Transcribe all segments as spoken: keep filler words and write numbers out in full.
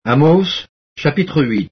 Amos, chapitre huit.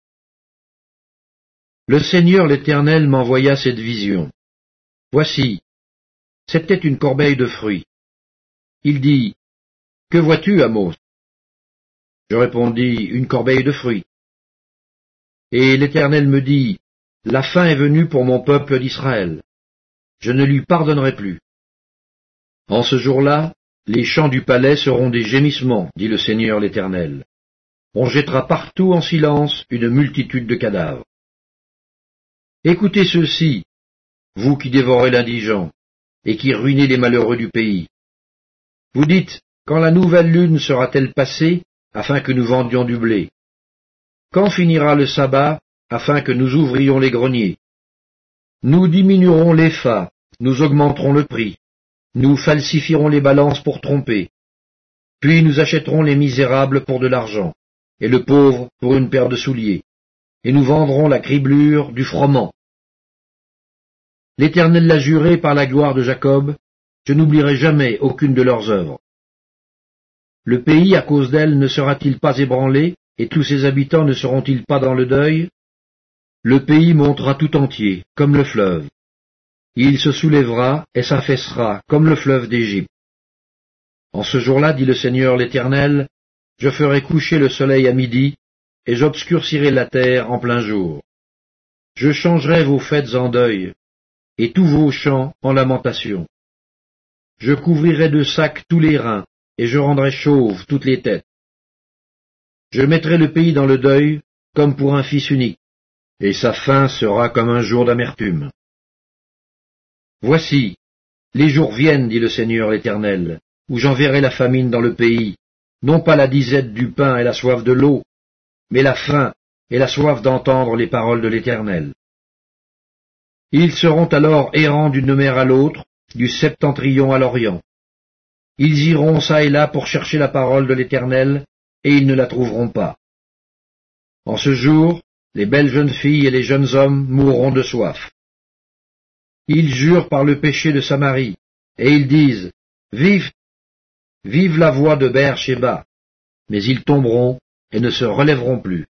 Le Seigneur l'Éternel m'envoya cette vision. Voici, c'était une corbeille de fruits. Il dit, « Que vois-tu, Amos ?» Je répondis, « Une corbeille de fruits. » Et l'Éternel me dit, « La fin est venue pour mon peuple d'Israël. Je ne lui pardonnerai plus. En ce jour-là, les champs du palais seront des gémissements, dit le Seigneur l'Éternel. On jettera partout en silence une multitude de cadavres. Écoutez ceci, vous qui dévorez l'indigent, et qui ruinez les malheureux du pays. Vous dites, quand la nouvelle lune sera-t-elle passée, afin que nous vendions du blé? Quand finira le sabbat, afin que nous ouvrions les greniers? Nous diminuerons l'épha, nous augmenterons le prix, nous falsifierons les balances pour tromper, puis nous achèterons les misérables pour de l'argent, et le pauvre pour une paire de souliers, et nous vendrons la criblure du froment. L'Éternel l'a juré par la gloire de Jacob, je n'oublierai jamais aucune de leurs œuvres. Le pays, à cause d'elle, ne sera-t-il pas ébranlé, et tous ses habitants ne seront-ils pas dans le deuil? Le pays montera tout entier, comme le fleuve. Il se soulèvera et s'affaissera, comme le fleuve d'Égypte. En ce jour-là, dit le Seigneur l'Éternel, je ferai coucher le soleil à midi, et j'obscurcirai la terre en plein jour. Je changerai vos fêtes en deuil, et tous vos chants en lamentation. Je couvrirai de sacs tous les reins, et je rendrai chauves toutes les têtes. Je mettrai le pays dans le deuil, comme pour un fils unique, et sa fin sera comme un jour d'amertume. Voici, les jours viennent, dit le Seigneur l'Éternel, où j'enverrai la famine dans le pays, non pas la disette du pain et la soif de l'eau, mais la faim et la soif d'entendre les paroles de l'Éternel. Ils seront alors errants d'une mer à l'autre, du septentrion à l'orient. Ils iront çà et là pour chercher la parole de l'Éternel, et ils ne la trouveront pas. En ce jour, les belles jeunes filles et les jeunes hommes mourront de soif. Ils jurent par le péché de Samarie, et ils disent, « Vive, vive la voix de Beër-Shéba !» Mais ils tomberont et ne se relèveront plus.